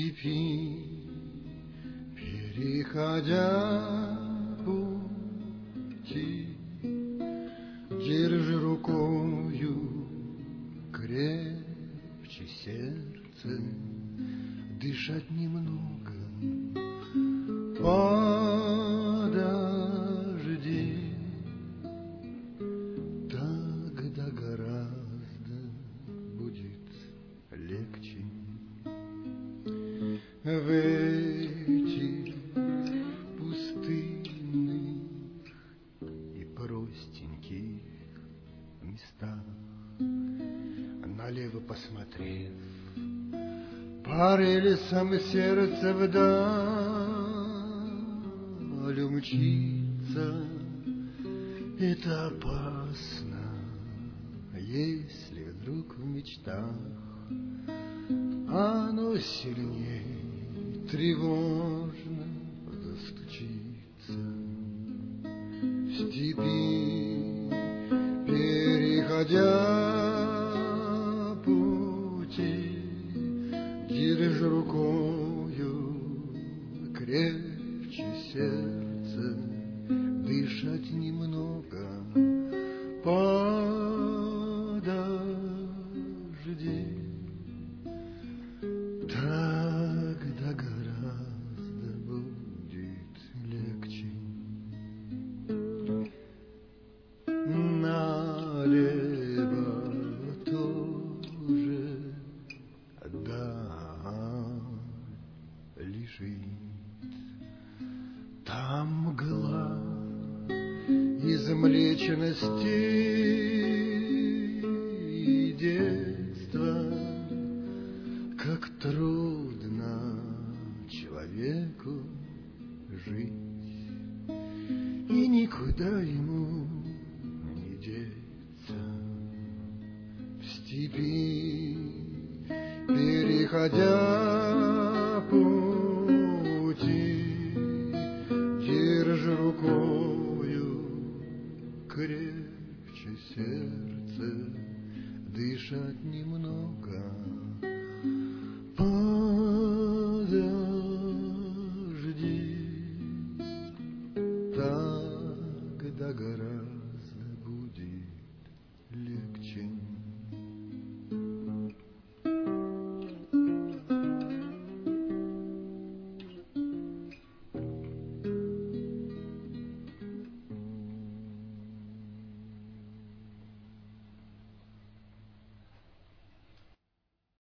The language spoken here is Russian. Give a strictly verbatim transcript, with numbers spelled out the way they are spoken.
степи, переходя пути, держи рукою крепче сердце, дышать немного, подожди, тогда гораздо будет легче. В этих пустынных и простеньких местах, налево посмотрев, по рельсам сердце вдаль умчится. Это опасно, если вдруг в мечтах оно сильней тревожно застучится. В степи, переходя пути, держи рукою крепче сердце, дышать немного, подожди, тогда гораздо будет легче. Налево тоже даль лежит, там мгла измлеченности и детства. Как трудно человеку жить, и никуда ему не деться. В степи, переходя пути, держи рукою крепче сердце, дышать немного, подожди, тогда гора